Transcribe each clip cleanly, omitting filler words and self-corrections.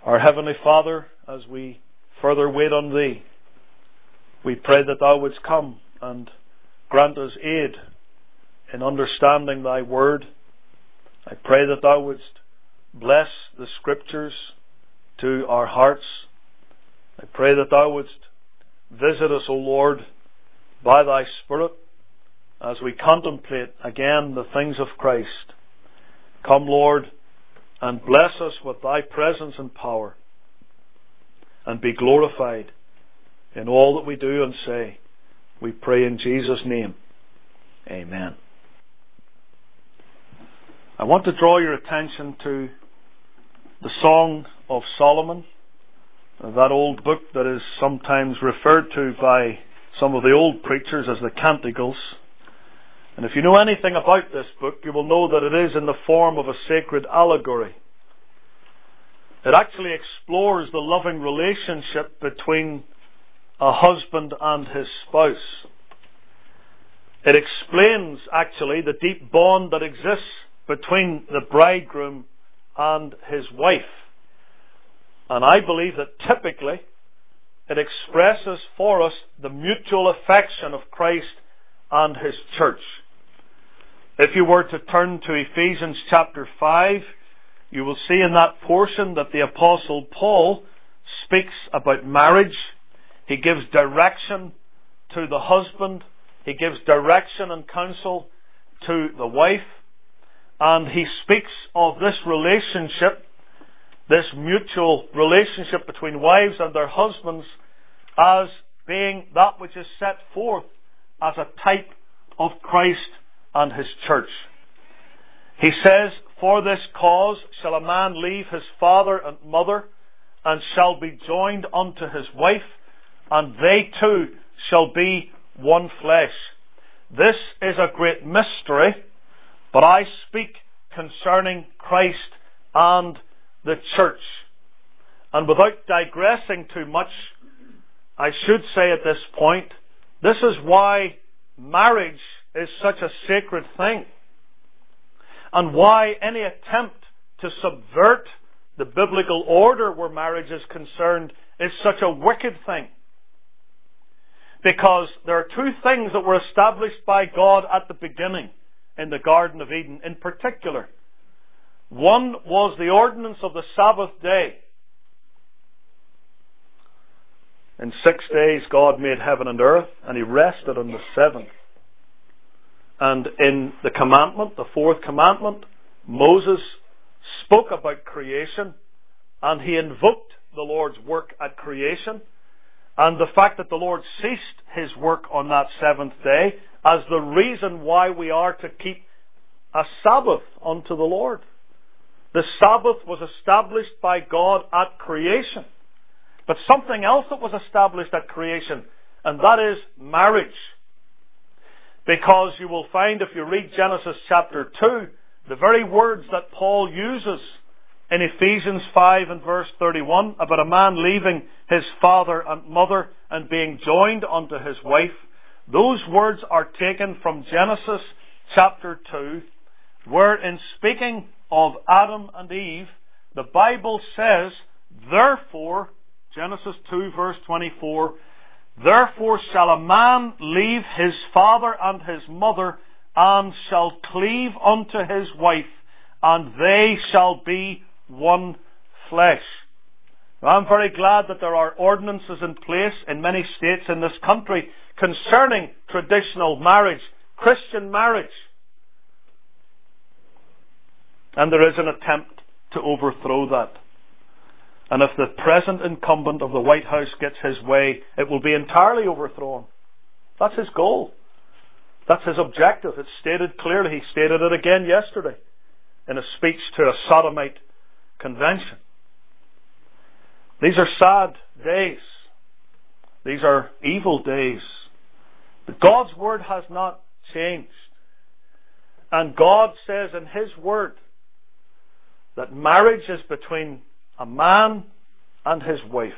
Our Heavenly Father, as we further wait on Thee, we pray that Thou wouldst come and grant us aid in understanding Thy Word. I pray that Thou wouldst bless the Scriptures to our hearts. I pray that Thou wouldst visit us, O Lord, by Thy Spirit as we contemplate again the things of Christ. Come, Lord, and bless us with Thy presence and power, and be glorified in all that we do and say. We pray in Jesus' name. Amen. I want to draw your attention to the Song of Solomon, that old book that is sometimes referred to by some of the old preachers as the Canticles. And if you know anything about this book, you will know that it is in the form of a sacred allegory. It actually explores the loving relationship between a husband and his spouse. It explains, actually, the deep bond that exists between the bridegroom and his wife. And I believe that typically it expresses for us the mutual affection of Christ and His church. If you were to turn to Ephesians chapter 5, you will see in that portion that the Apostle Paul speaks about marriage. He gives direction to the husband. He gives direction and counsel to the wife. And he speaks of this relationship, this mutual relationship between wives and their husbands, as being that which is set forth as a type of Christ and His church. He says, "For this cause shall a man leave his father and mother, and shall be joined unto his wife, and they two shall be one flesh." This is a great mystery, but I speak concerning Christ and the church. And without digressing too much, I should say at this point, this is why marriage is such a sacred thing, and why any attempt to subvert the biblical order where marriage is concerned is such a wicked thing. Because there are two things that were established by God at the beginning in the Garden of Eden in particular. One was the ordinance of the Sabbath day. In 6 days God made heaven and earth, and He rested on the seventh. And in the commandment, the fourth commandment, Moses spoke about creation, and he invoked the Lord's work at creation, and the fact that the Lord ceased His work on that seventh day as the reason why we are to keep a Sabbath unto the Lord. The Sabbath was established by God at creation. But something else that was established at creation, and that is marriage. Because you will find, if you read Genesis chapter 2, the very words that Paul uses in Ephesians 5 and verse 31 about a man leaving his father and mother and being joined unto his wife, those words are taken from Genesis chapter 2, where in speaking of Adam and Eve, the Bible says, therefore, Genesis 2 verse 24, "Therefore shall a man leave his father and his mother, and shall cleave unto his wife, and they shall be one flesh." Now, I'm very glad that there are ordinances in place in many states in this country concerning traditional marriage, Christian marriage. And there is an attempt to overthrow that. And if the present incumbent of the White House gets his way, it will be entirely overthrown. That's his goal. That's his objective. It's stated clearly. He stated it again yesterday in a speech to a sodomite convention. These are sad days. These are evil days. But God's Word has not changed. And God says in His Word that marriage is between a man and his wife.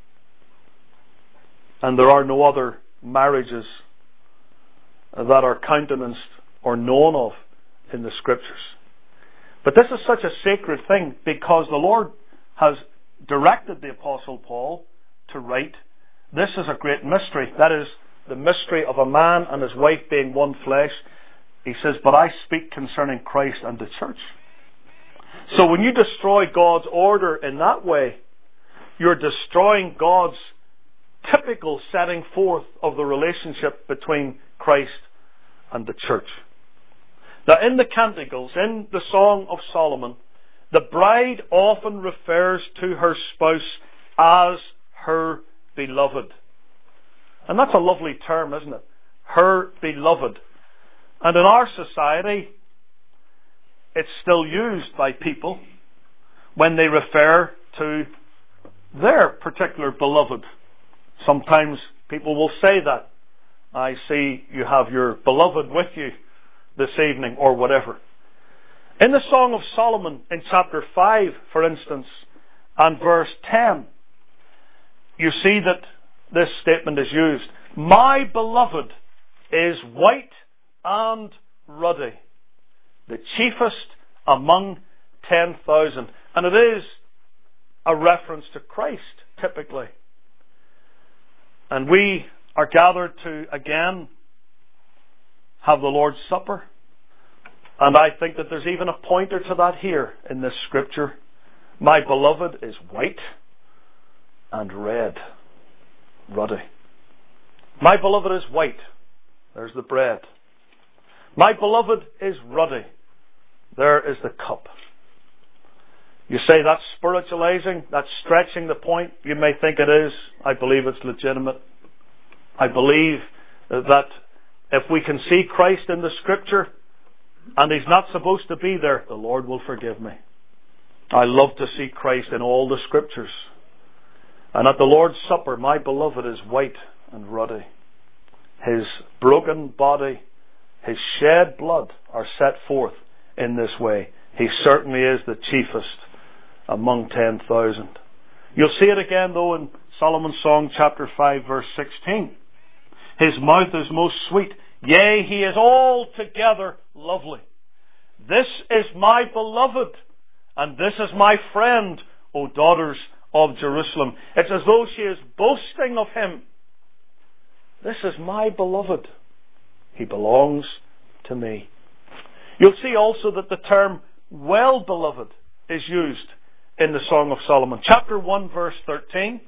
And there are no other marriages that are countenanced or known of in the Scriptures. But this is such a sacred thing because the Lord has directed the Apostle Paul to write, this is a great mystery. That is, the mystery of a man and his wife being one flesh. He says, but I speak concerning Christ and the church. So when you destroy God's order in that way, you're destroying God's typical setting forth of the relationship between Christ and the church. Now in the Canticles, in the Song of Solomon, the bride often refers to her spouse as her beloved. And that's a lovely term, isn't it? Her beloved. And in our society, it's still used by people when they refer to their particular beloved. Sometimes people will say that. I see you have your beloved with you this evening, or whatever. In the Song of Solomon, in chapter 5, for instance, and verse 10, you see that this statement is used. My beloved is white and ruddy, the chiefest among 10,000. And it is a reference to Christ, typically. And we are gathered to, again, have the Lord's Supper. And I think that there's even a pointer to that here in this scripture. My beloved is white and red, ruddy. My beloved is white. There's the bread. My beloved is ruddy. There is the cup. You say that's spiritualizing, that's stretching the point. You may think it is. I believe it's legitimate. I believe that if we can see Christ in the scripture and He's not supposed to be there, the Lord will forgive me. I love to see Christ in all the scriptures. And at the Lord's Supper, my beloved is white and ruddy. His broken body, His shed blood are set forth in this way. He certainly is the chiefest among 10,000. You'll see it again though in Solomon's Song chapter 5 verse 16. His mouth is most sweet, yea, He is altogether lovely. This is my beloved, and this is my friend, O daughters of Jerusalem. It's as though she is boasting of Him. This is my beloved. He belongs to me. You'll see also that the term well-beloved is used in the Song of Solomon. Chapter 1 verse 13.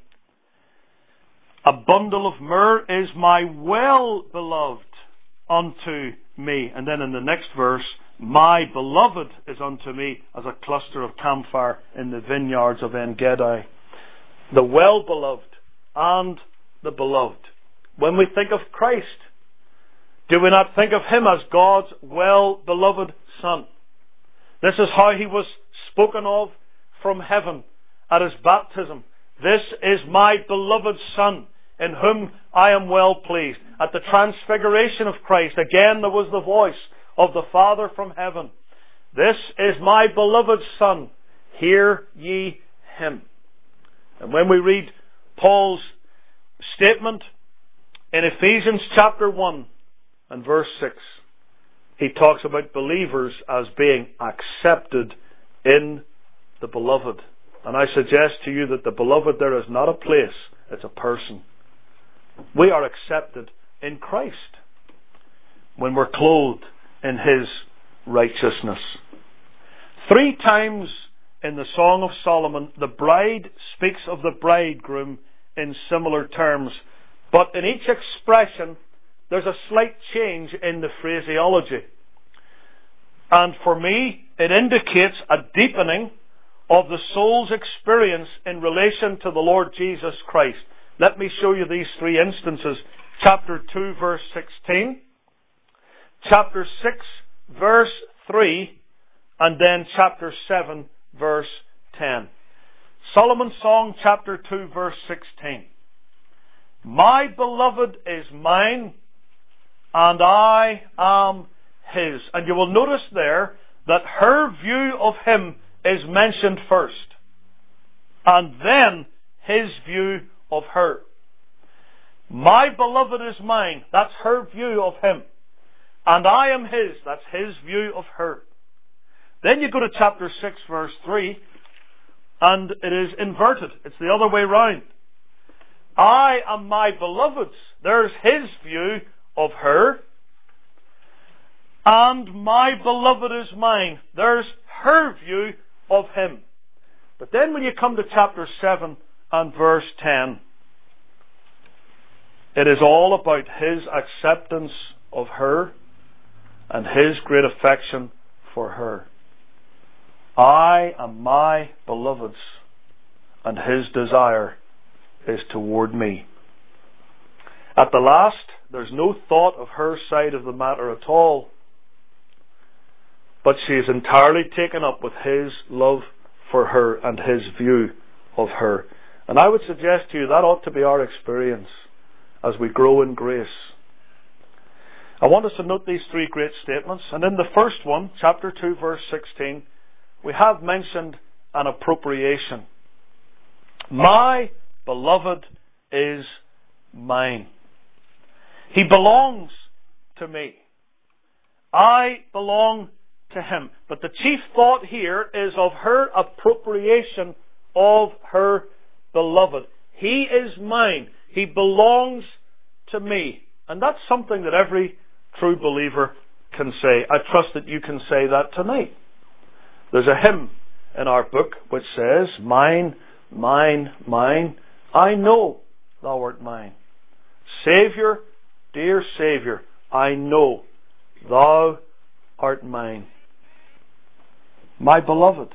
A bundle of myrrh is my well-beloved unto me. And then in the next verse, my beloved is unto me as a cluster of camphire in the vineyards of En-Gedi. The well-beloved and the beloved. When we think of Christ, do we not think of Him as God's well-beloved Son? This is how He was spoken of from heaven at His baptism. This is my beloved Son, in whom I am well pleased. At the transfiguration of Christ, again there was the voice of the Father from heaven. This is my beloved Son, hear ye Him. And when we read Paul's statement in Ephesians chapter 1 and verse 6, he talks about believers as being accepted in the beloved. And I suggest to you that the beloved there is not a place, it's a person. We are accepted in Christ when we're clothed in His righteousness. 3 times in the Song of Solomon, the bride speaks of the bridegroom in similar terms. But in each expression, there's a slight change in the phraseology. And for me, it indicates a deepening of the soul's experience in relation to the Lord Jesus Christ. Let me show you these 3 instances. Chapter 2 verse 16, chapter 6 verse 3, and then chapter 7 verse 10. Solomon's Song chapter 2 verse 16. My beloved is mine, and I am His. And you will notice there that her view of Him is mentioned first, and then His view of her. My beloved is mine, that's her view of Him. And I am His, that's His view of her. Then you go to chapter 6 verse 3, and it is inverted. It's the other way round. I am my beloved's. There's his view of her. And my beloved is mine. There's her view of him. But then when you come to chapter 7 and verse 10, it is all about his acceptance of her and his great affection for her. I am my beloved's, and his desire is toward me. At the last, there's no thought of her side of the matter at all, but she is entirely taken up with his love for her and his view of her. And I would suggest to you that ought to be our experience as we grow in grace. I want us to note these three great statements. And in the first one, chapter 2, verse 16, we have mentioned an appropriation. My beloved is mine. He belongs to me. I belong to him. But the chief thought here is of her appropriation of her beloved. He is mine. He belongs to me. And that's something that every true believer can say. I trust that you can say that tonight. There's a hymn in our book which says, mine, mine, mine, I know thou art mine. Saviour, dear Saviour, I know thou art mine. My beloved.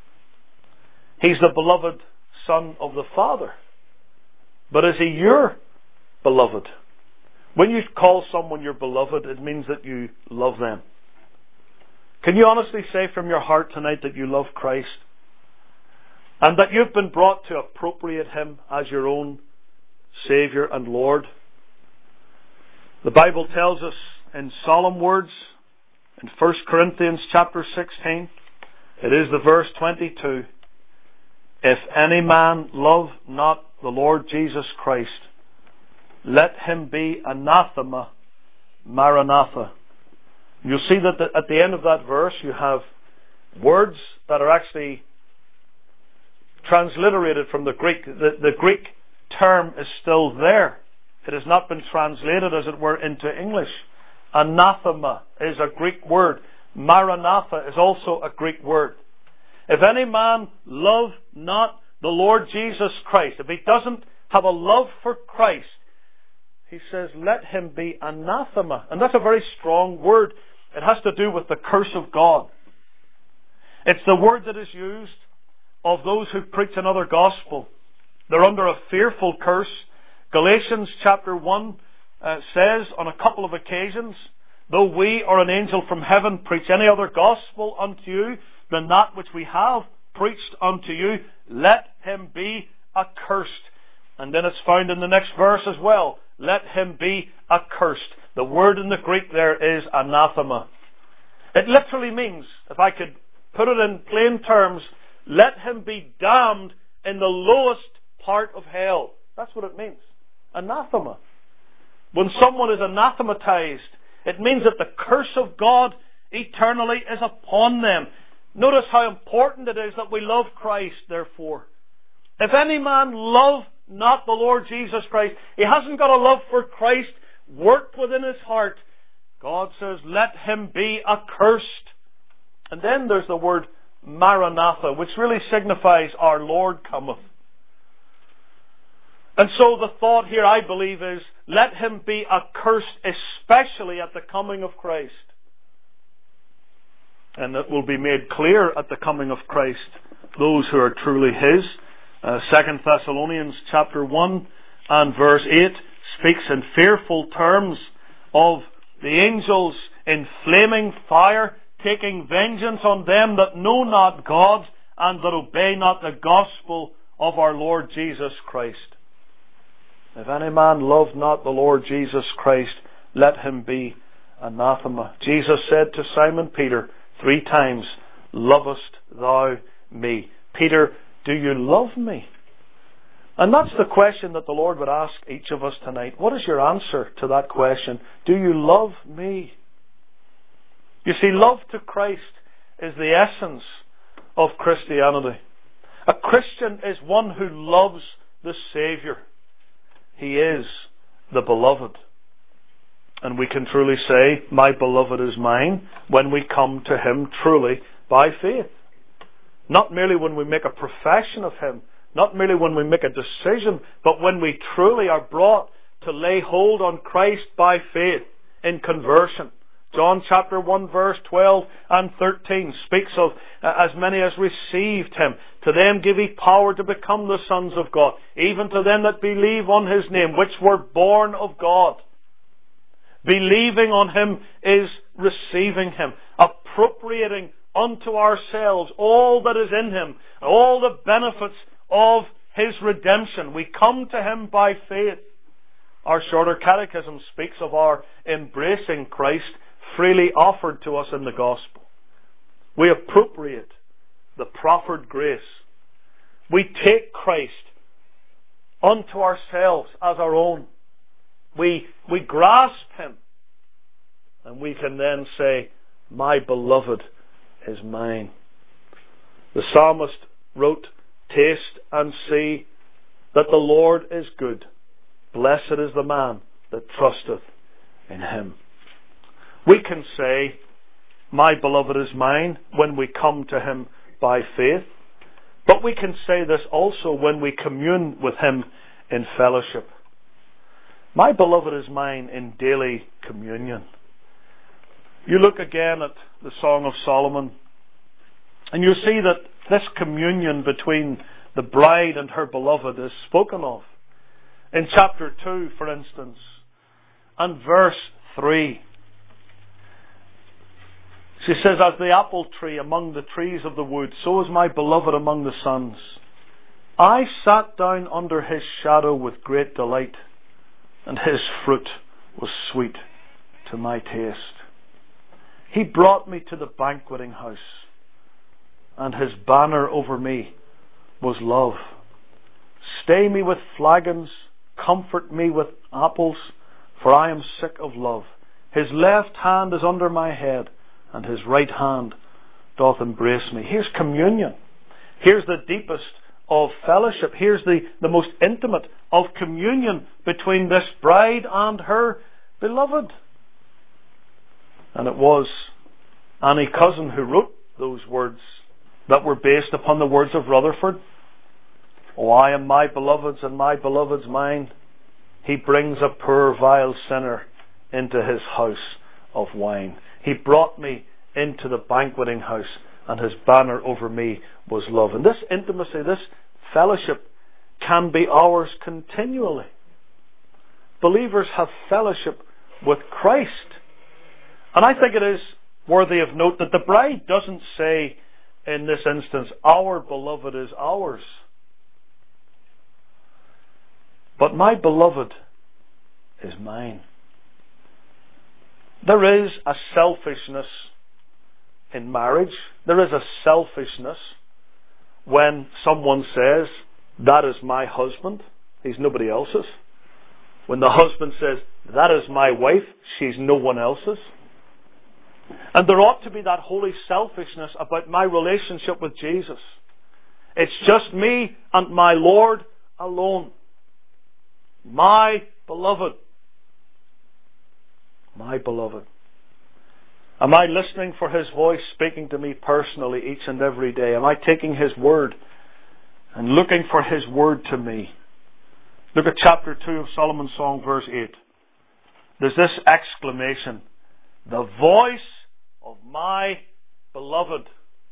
He's the beloved Son of the Father. But is he your beloved? When you call someone your beloved, it means that you love them. Can you honestly say from your heart tonight that you love Christ? And that you've been brought to appropriate him as your own Saviour and Lord? The Bible tells us in solemn words in 1 Corinthians chapter 16, it is the verse 22, if any man love not the Lord Jesus Christ, let him be anathema, maranatha. You'll see that at the end of that verse you have words that are actually transliterated from the Greek. The Greek term is still there. It has not been translated, as it were, into English. Anathema is a Greek word. Maranatha is also a Greek word. If any man love not the Lord Jesus Christ, if he doesn't have a love for Christ, he says, let him be anathema. And that's a very strong word. It has to do with the curse of God. It's the word that is used of those who preach another gospel. They're under a fearful curse. Galatians chapter 1 says on a couple of occasions, though we or an angel from heaven preach any other gospel unto you than that which we have preached unto you, let him be accursed. And then it's found in the next verse as well. Let him be accursed. The word in the Greek there is anathema. It literally means, if I could put it in plain terms, let him be damned in the lowest part of hell. That's what it means. Anathema. When someone is anathematized, it means that the curse of God eternally is upon them. Notice how important it is that we love Christ, therefore. If any man love not the Lord Jesus Christ, he hasn't got a love for Christ worked within his heart. God says, let him be accursed. And then there's the word Maranatha, which really signifies our Lord cometh. And so the thought here, I believe, is let him be accursed, especially at the coming of Christ. And it will be made clear at the coming of Christ, those who are truly his. 2 Thessalonians chapter 1 and verse 8 speaks in fearful terms of the angels in flaming fire, taking vengeance on them that know not God and that obey not the gospel of our Lord Jesus Christ. If any man love not the Lord Jesus Christ, let him be anathema. Jesus said to Simon Peter 3 times, lovest thou me? Peter, do you love me? And that's the question that the Lord would ask each of us tonight. What is your answer to that question? Do you love me? You see, love to Christ is the essence of Christianity. A Christian is one who loves the Saviour. He is the beloved. And we can truly say, my beloved is mine, when we come to Him truly by faith. Not merely when we make a profession of Him, not merely when we make a decision, but when we truly are brought to lay hold on Christ by faith in conversion. John chapter 1 verse 12 and 13 speaks of as many as received Him. To them give He power to become the sons of God, even to them that believe on His name, which were born of God. Believing on Him is receiving Him, appropriating unto ourselves all that is in Him, all the benefits of His redemption. We come to Him by faith. Our shorter catechism speaks of our embracing Christ freely offered to us in the gospel. We appropriate the proffered grace. We take Christ unto ourselves as our own. We grasp Him, and we can then say, my beloved is mine. The psalmist wrote, taste and see that the Lord is good. Blessed is the man that trusteth in Him. We can say, my beloved is mine, when we come to Him by faith. But we can say this also when we commune with Him in fellowship. My beloved is mine in daily communion. You look again at the Song of Solomon, and you see that this communion between the bride and her beloved is spoken of. In chapter 2, for instance, and verse 3, she says, as the apple tree among the trees of the wood, so is my beloved among the sons. I sat down under His shadow with great delight, and His fruit was sweet to my taste. He brought me to the banqueting house, and His banner over me was love. Stay me with flagons, comfort me with apples, for I am sick of love. His left hand is under my head, and His right hand doth embrace me. Here's communion. Here's the deepest of fellowship. Here's the most intimate of communion between this bride and her beloved. And it was Annie Cousin who wrote those words that were based upon the words of Rutherford. Oh, I am my beloved's and my beloved's mine. He brings a poor vile sinner into His house of wine. He brought me into the banqueting house, and His banner over me was love. And this intimacy, this fellowship can be ours continually. Believers have fellowship with Christ. And I think it is worthy of note that the bride doesn't say in this instance, our beloved is ours. But my beloved is mine. There is a selfishness in marriage. There is a selfishness when someone says, that is my husband, he's nobody else's. When the husband says, that is my wife, she's no one else's. And there ought to be that holy selfishness about my relationship with Jesus. It's just me and my Lord alone. My beloved. My beloved. Am I listening for His voice speaking to me personally each and every day? Am I taking His word and looking for His word to me? Look at chapter 2 of Solomon's Song, verse 8. There's this exclamation, the voice of my beloved.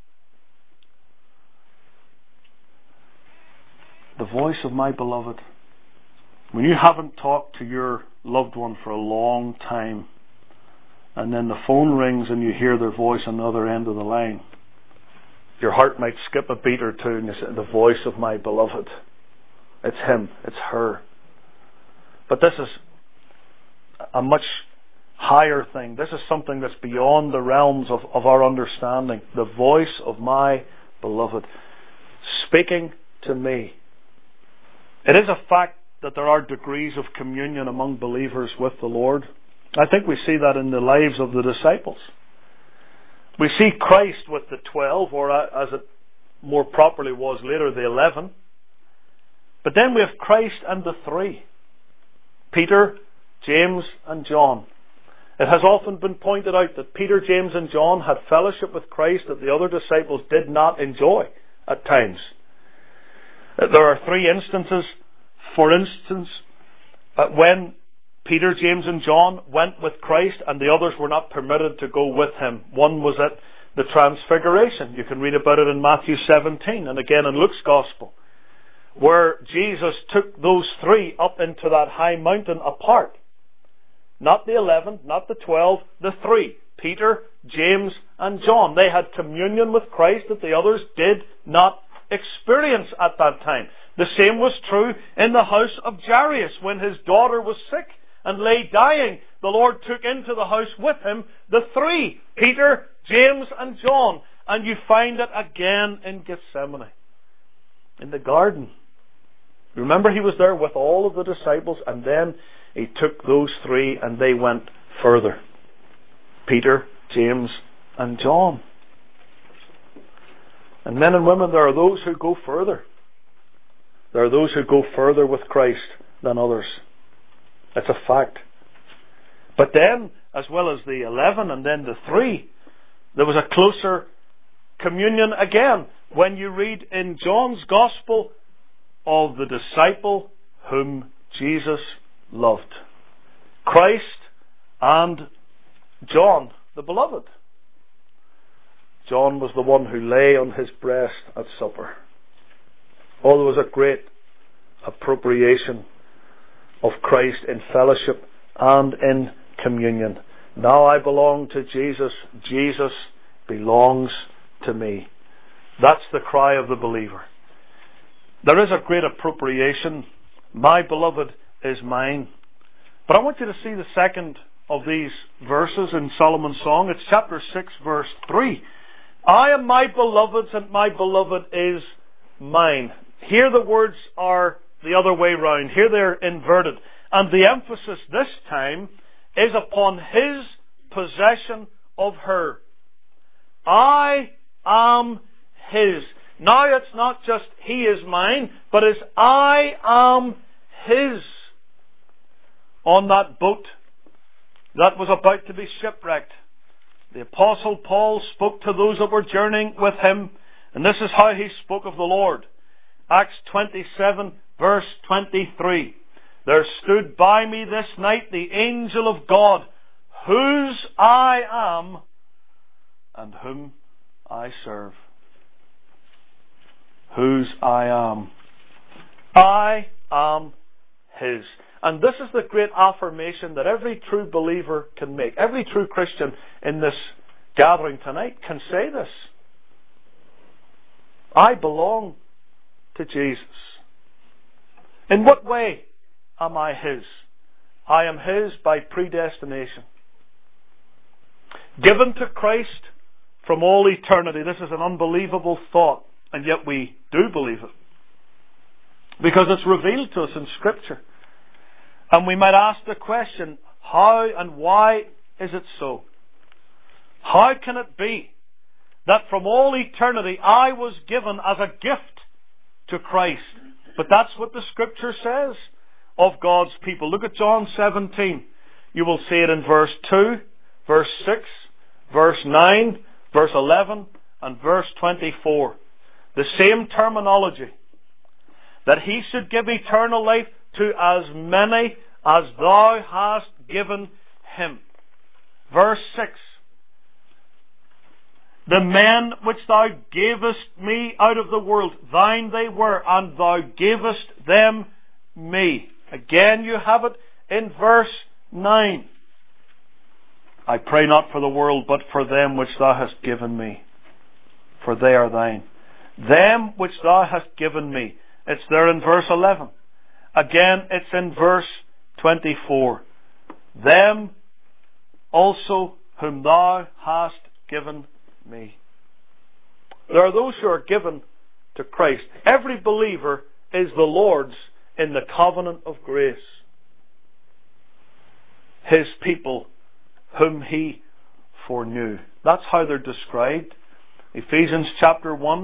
The voice of my beloved. When you haven't talked to your loved one for a long time, and then the phone rings and you hear their voice on the other end of the line, your heart might skip a beat or two and you say, the voice of my beloved. It's him, it's her. But this is a much higher thing. This is something that's beyond the realms of our understanding. The voice of my beloved speaking to me. It is a fact that there are degrees of communion among believers with the Lord. I think we see that in the lives of the disciples. We see Christ with the 12, or as it more properly was later the 11. But then we have Christ and the three: Peter, James and John. It has often been pointed out that Peter, James and John had fellowship with Christ that the other disciples did not enjoy at times. There are three instances. For instance, when Peter, James and John went with Christ and the others were not permitted to go with him. One was at the Transfiguration. You can read about it in Matthew 17 and again in Luke's Gospel, where Jesus took those three up into that high mountain apart. Not the 11, not the 12, the three: Peter, James and John. They had communion with Christ that the others did not experience at that time. The same was true in the house of Jairus when his daughter was sick and lay dying. The Lord took into the house with him the three: Peter, James and John. And you find it again in Gethsemane, in the garden. Remember, he was there with all of the disciples, and then he took those three and they went further: Peter, James and John. And men and women, there are those who go further. There are those who go further with Christ than others. It's a fact. But then, as well as the 11 and then the 3, there was a closer communion again when you read in John's Gospel of the disciple whom Jesus loved. Christ and John, the beloved. John was the one who lay on his breast at supper. Oh, there was a great appropriation of Christ in fellowship and in communion. Now I belong to Jesus. Jesus belongs to me. That's the cry of the believer. There is a great appropriation. My beloved is mine. But I want you to see the second of these verses in Solomon's song. It's chapter 6, verse 3. I am my beloved's and my beloved is mine. Here the words are the other way round. Here they're inverted. And the emphasis this time is upon his possession of her. I am his. Now it's not just he is mine, but it's I am his. On that boat that was about to be shipwrecked, the Apostle Paul spoke to those that were journeying with him, and this is how he spoke of the Lord. Acts 27, verse 23. There stood by me this night the angel of God, whose I am and whom I serve. Whose I am. I am his. And this is the great affirmation that every true believer can make. Every true Christian in this gathering tonight can say this. I belong to Jesus. In what way am I his? I am his by predestination. Given to Christ from all eternity. This is an unbelievable thought, and yet we do believe it, because it's revealed to us in Scripture. And we might ask the question, how and why is it so? How can it be that from all eternity I was given as a gift to Christ? But that's what the Scripture says of God's people. Look at John 17. You will see it in verse 2, verse 6, verse 9, verse 11, and verse 24. The same terminology. That he should give eternal life to as many as thou hast given him. Verse 6. The men which thou gavest me out of the world, thine they were, and thou gavest them me. Again you have it in verse 9. I pray not for the world, but for them which thou hast given me, for they are thine. Them which thou hast given me. It's there in verse 11. Again, it's in verse 24. Them also whom thou hast given me. There are those who are given to Christ. Every believer is the Lord's in the covenant of grace. His people whom he foreknew. That's how they're described. Ephesians chapter 1,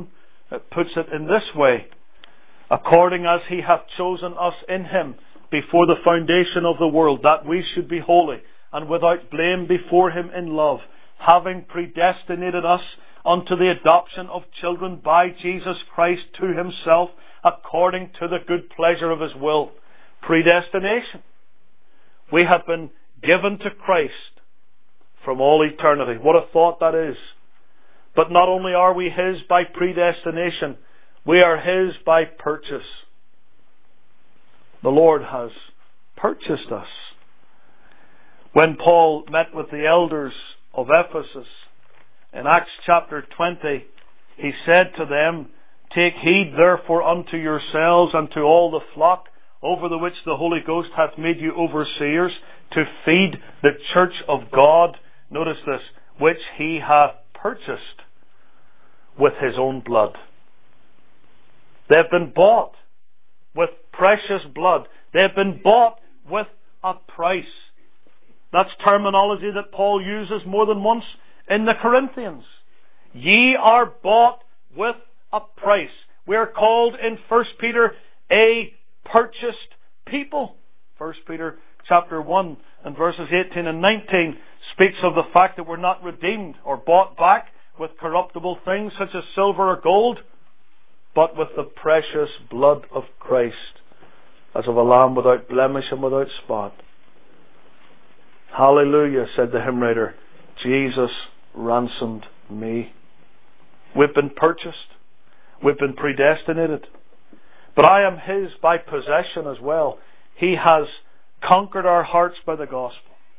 puts it in this way: according as He hath chosen us in Him before the foundation of the world, that we should be holy and without blame before Him in love, having predestinated us unto the adoption of children by Jesus Christ to Himself, according to the good pleasure of His will. Predestination. We have been given to Christ from all eternity. What a thought that is. But not only are we His by predestination, we are His by purchase. The Lord has purchased us. When Paul met with the elders of Ephesus in Acts chapter 20, he said to them, "Take heed therefore unto yourselves and to all the flock over the which the Holy Ghost hath made you overseers, to feed the church of God," notice this, "which He hath purchased with His own blood." They have been bought with precious blood. They have been bought with a price. That's terminology that Paul uses more than once in the Corinthians. Ye are bought with a price. We are called in 1 Peter a purchased people. 1 Peter chapter 1 and verses 18 and 19 speaks of the fact that we're not redeemed or bought back with corruptible things such as silver or gold, but with the precious blood of Christ, as of a lamb without blemish and without spot. Hallelujah, said the hymn writer. Jesus ransomed me. We've been purchased. We've been predestinated. But I am His by possession as well. He has conquered our hearts by the gospel.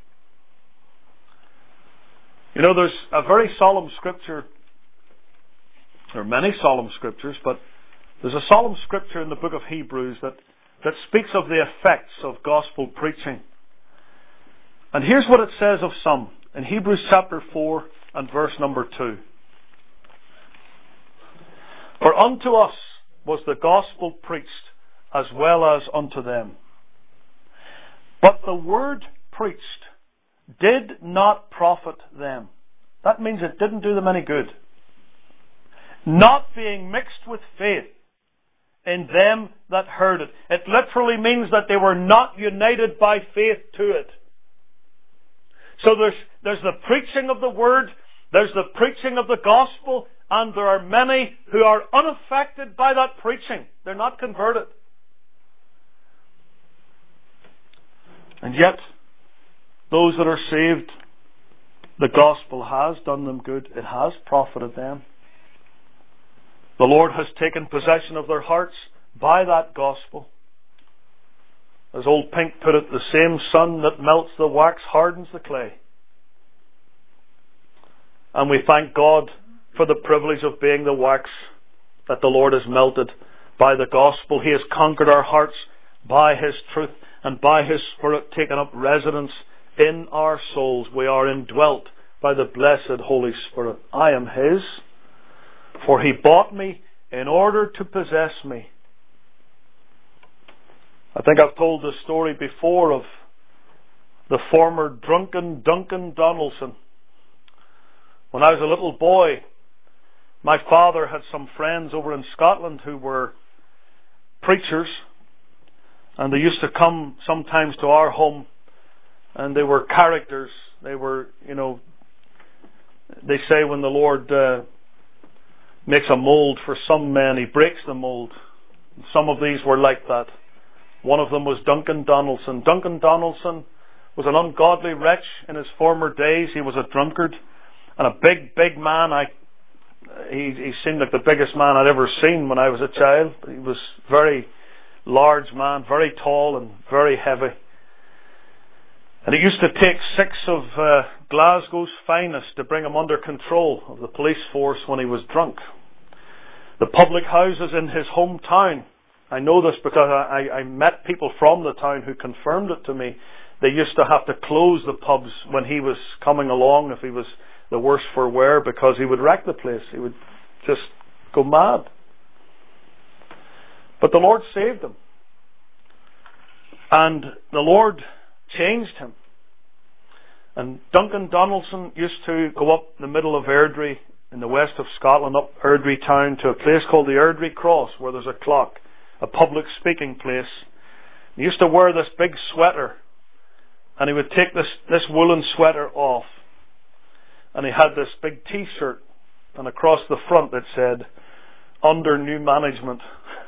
You know, there's a very solemn scripture. There are many solemn scriptures, but there's a solemn scripture in the book of Hebrews that speaks of the effects of gospel preaching. And here's what it says of some in Hebrews chapter 4 and verse number 2. For unto us was the gospel preached as well as unto them. But the word preached did not profit them. That means it didn't do them any good. Not being mixed with faith in them that heard it. It literally means that they were not united by faith to it. So there's the preaching of the word, there's the preaching of the gospel, and there are many who are unaffected by that preaching. They're not converted. And yet, those that are saved, the gospel has done them good. It has profited them. The Lord has taken possession of their hearts by that gospel. As old Pink put it, the same sun that melts the wax hardens the clay. And we thank God for the privilege of being the wax that the Lord has melted by the gospel. He has conquered our hearts by His truth and by His Spirit taken up residence in our souls. We are indwelt by the blessed Holy Spirit. I am His, for He bought me in order to possess me. I think I've told this story before of the former drunken Duncan Donaldson. When I was a little boy, my father had some friends over in Scotland who were preachers, and they used to come sometimes to our home, and they were characters. They were, they say when the Lord makes a mould for some men, He breaks the mould. Some of these were like that. One of them was Duncan Donaldson. Duncan Donaldson was an ungodly wretch in his former days. He was a drunkard and a big man. He seemed like the biggest man I'd ever seen when I was a child. He was a very large man, very tall and very heavy. And it used to take 6 of Glasgow's finest to bring him under control of the police force when he was drunk. The public houses in his hometown, I know this because I met people from the town who confirmed it to me. They used to have to close the pubs when he was coming along, if he was the worse for wear, because he would wreck the place. He would just go mad. But the Lord saved him. And the Lord changed him. And Duncan Donaldson used to go up the middle of Airdrie in the west of Scotland, up Ardrey town, to a place called the Ardrey Cross, where there's a clock, a public speaking place. He used to wear this big sweater, and he would take this woolen sweater off, and he had this big T-shirt, and across the front it said, "Under new management."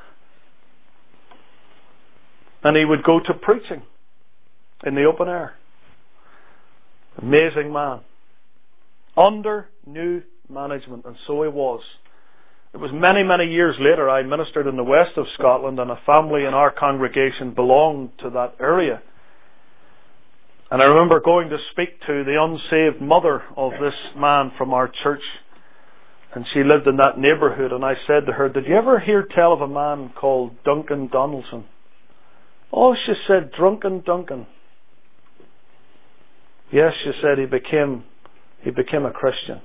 And he would go to preaching in the open air. Amazing man. Under new management. And so he was. It was many, many years later I ministered in the west of Scotland, and a family in our congregation belonged to that area. And I remember going to speak to the unsaved mother of this man from our church, and she lived in that neighbourhood, and I said to her, "Did you ever hear tell of a man called Duncan Donaldson?" "Oh," she said, "Drunken Duncan." "Yes," she said, he became a Christian.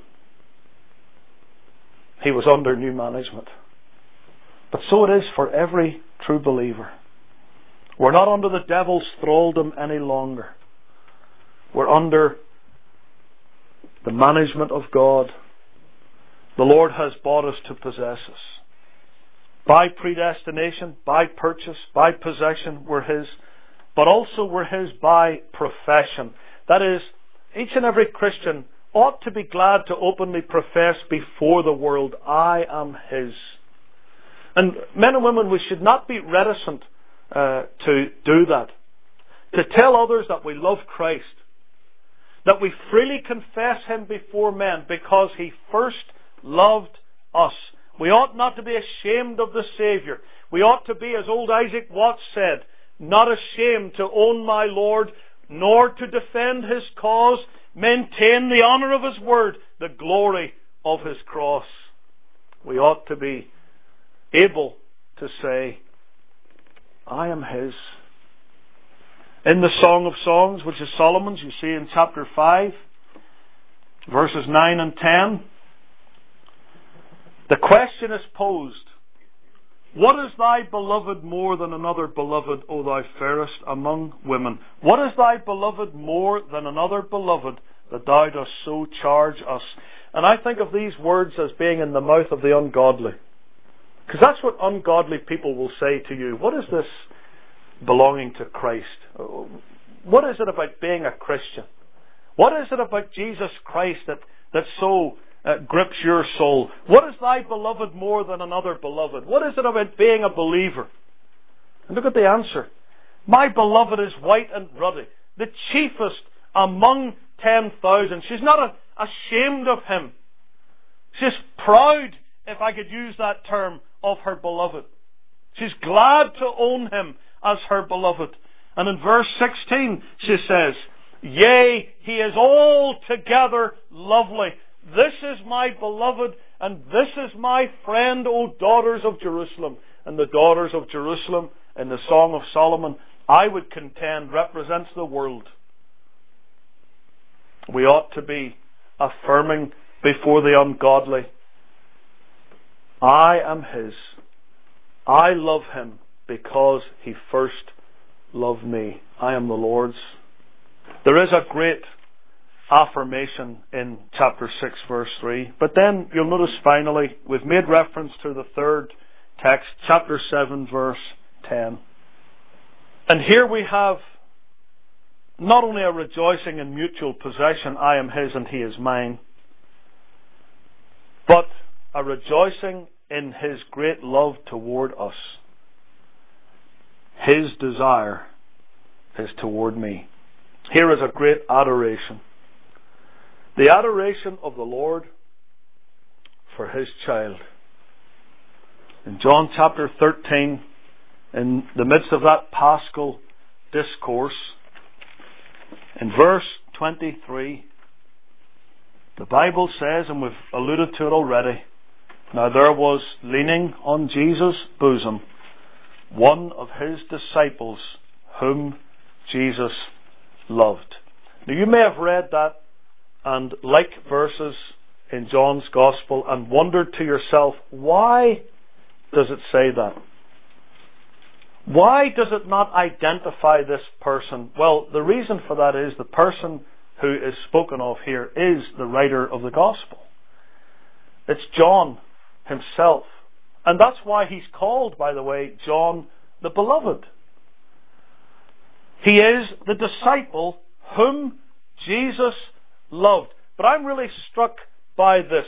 He was under new management. But so it is for every true believer. We're not under the devil's thraldom any longer. We're under the management of God. The Lord has bought us to possess us. By predestination, by purchase, by possession, we're His. But also we're His by profession. That is, each and every Christian ought to be glad to openly profess before the world, "I am His." And men and women, we should not be reticent to do that. To tell others that we love Christ. That we freely confess Him before men because He first loved us. We ought not to be ashamed of the Saviour. We ought to be, as old Isaac Watts said, "not ashamed to own my Lord, nor to defend His cause, maintain the honour of His word, the glory of His cross." We ought to be able to say, "I am His." In the Song of Songs, which is Solomon's, you see in chapter 5, verses 9 and 10, the question is posed, "What is thy beloved more than another beloved, O thou fairest among women? What is thy beloved more than another beloved, that thou dost so charge us?" And I think of these words as being in the mouth of the ungodly. Because that's what ungodly people will say to you. What is this belonging to Christ? What is it about being a Christian? What is it about Jesus Christ that so grips your soul? What is thy beloved more than another beloved? What is it about being a believer? And look at the answer. "My beloved is white and ruddy, the chiefest among 10,000. She's not ashamed of him. She's proud, if I could use that term, of her beloved. She's glad to own him as her beloved. And in verse 16 she says, "Yea, he is altogether lovely. This is my beloved, and this is my friend, O daughters of Jerusalem." And the daughters of Jerusalem, in the Song of Solomon, I would contend represents the world. We ought to be affirming before the ungodly, "I am His. I love Him because He first loved me. I am the Lord's." There is a great affirmation in chapter 6 verse 3. But then you'll notice finally we've made reference to the third text, chapter 7 verse 10. And here we have not only a rejoicing in mutual possession, "I am His and He is mine," but a rejoicing in His great love toward us. His desire is toward me. Here is a great adoration. The adoration of the Lord for His child. In John chapter 13, in the midst of that Paschal discourse, in verse 23, the Bible says, and we've alluded to it already, "Now there was leaning on Jesus' bosom one of His disciples whom Jesus loved." Now you may have read that and like verses in John's Gospel and wondered to yourself, why does it say that? Why does it not identify this person? Well, the reason for that is the person who is spoken of here is the writer of the Gospel. It's John himself. And that's why he's called, by the way, John the Beloved. He is the disciple whom Jesus loved. But I'm really struck by this.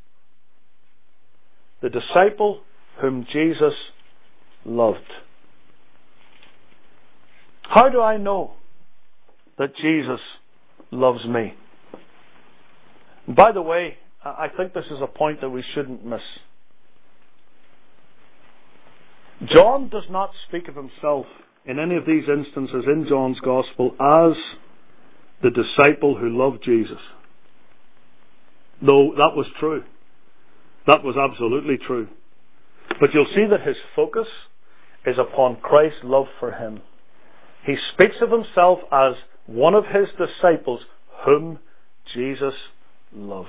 The disciple whom Jesus loved. How do I know that Jesus loves me? And by the way, I think this is a point that we shouldn't miss. John does not speak of himself in any of these instances in John's Gospel as the disciple who loved Jesus. Though that was true. That was absolutely true. But you'll see that his focus is upon Christ's love for him. He speaks of himself as one of his disciples whom Jesus loved.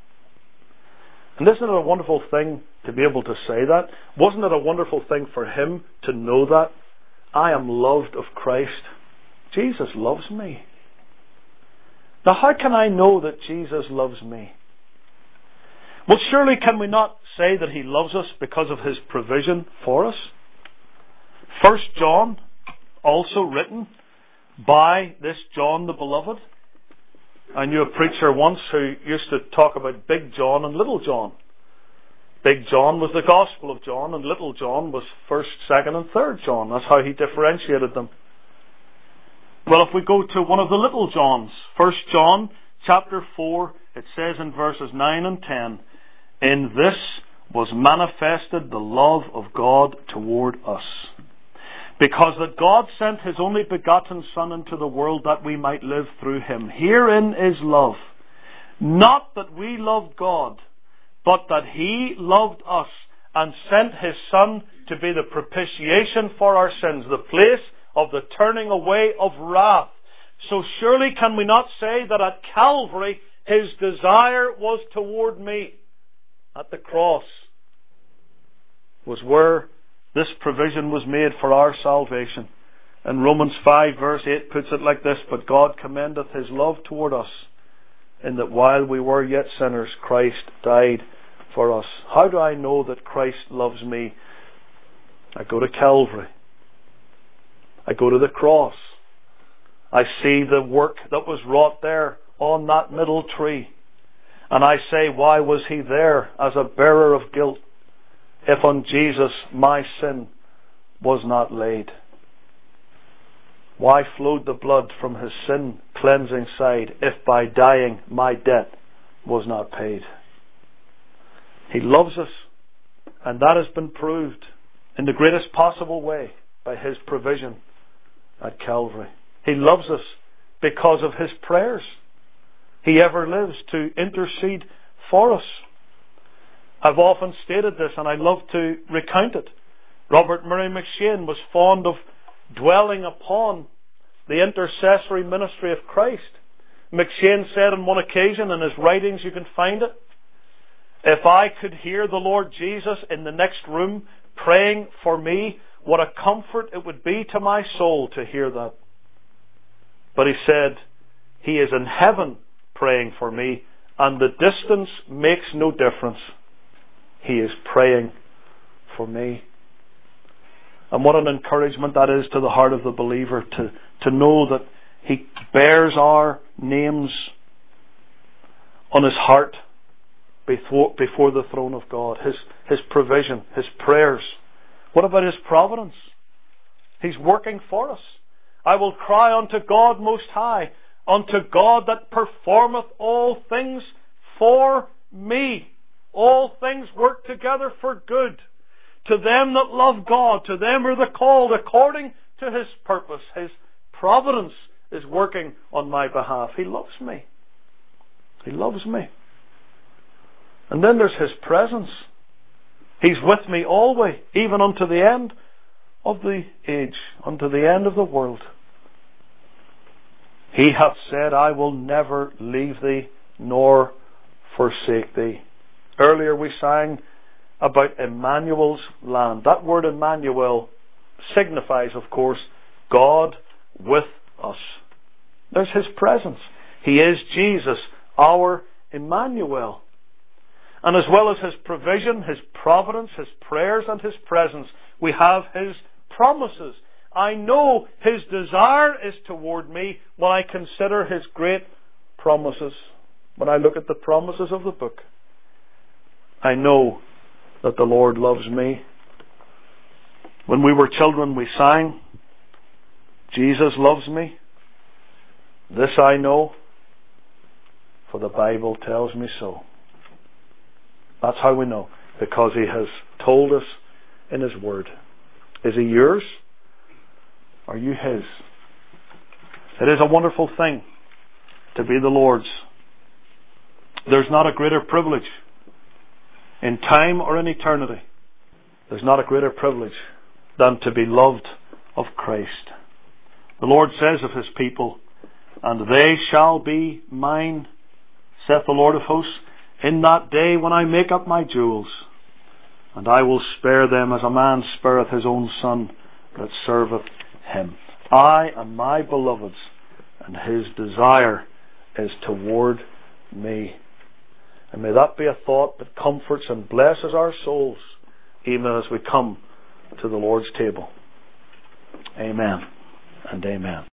And isn't it a wonderful thing to be able to say that? Wasn't it a wonderful thing for him to know that? I am loved of Christ. Jesus loves me. Now how can I know that Jesus loves me? Well, surely can we not say that he loves us because of his provision for us? 1 John, also written by this John the Beloved. I knew a preacher once who used to talk about Big John and Little John. Big John was the Gospel of John, and Little John was 1st, 2nd and 3rd John. That's how he differentiated them. Well, if we go to one of the Little Johns, 1 John chapter 4, it says in verses 9 and 10, "In this was manifested the love of God toward us, because that God sent his only begotten Son into the world that we might live through him. Herein is love, not that we loved God, but that he loved us and sent his Son to be the propitiation for our sins, the place of the turning away of wrath. So surely can we not say that at Calvary his desire was toward me?" At the cross was where this provision was made for our salvation. And Romans 5 verse 8 puts it like this, "But God commendeth his love toward us, in that while we were yet sinners, Christ died for us." How do I know that Christ loves me? I go to Calvary. I go to the cross. I see the work that was wrought there on that middle tree. And I say, why was he there as a bearer of guilt, if on Jesus my sin was not laid? Why flowed the blood from his sin cleansing side, if by dying my debt was not paid? He loves us, and that has been proved in the greatest possible way by his provision at Calvary. He loves us because of his prayers. He ever lives to intercede for us. I've often stated this, and I love to recount it. Robert Murray McCheyne was fond of dwelling upon the intercessory ministry of Christ. McCheyne said on one occasion, in his writings you can find it, "If I could hear the Lord Jesus in the next room praying for me, what a comfort it would be to my soul to hear that." But he said, "He is in heaven praying for me, and the distance makes no difference. He is praying for me." And what an encouragement that is to the heart of the believer, to know that he bears our names on his heart before the throne of God. His provision, his prayers. What about his providence? He's working for us. "I will cry unto God most high, unto God that performeth all things for me." All things work together for good to them that love God, to them are the called according to his purpose. His providence is working on my behalf. He loves me. He loves me. And then there's his presence. He's with me always, even unto the end of the age, unto the end of the world. "He hath said, I will never leave thee nor forsake thee." Earlier we sang about Emmanuel's land. That word Emmanuel signifies, of course, God with us. There's his presence. He is Jesus, our Emmanuel. And as well as His provision, His providence, His prayers and His presence, we have His promises. I know His desire is toward me when I consider His great promises. When I look at the promises of the book, I know that the Lord loves me. When we were children, we sang, Jesus loves me. This I know, for the Bible tells me so. That's how we know, because He has told us in His Word. Is He yours? Are you His? It is a wonderful thing to be the Lord's. There's not a greater privilege in time or in eternity. There's not a greater privilege than to be loved of Christ. The Lord says of His people, and they shall be mine, saith the Lord of hosts, in that day when I make up my jewels, and I will spare them as a man spareth his own son that serveth him. I am my beloved's, and His desire is toward me. And may that be a thought that comforts and blesses our souls, even as we come to the Lord's table. Amen and amen.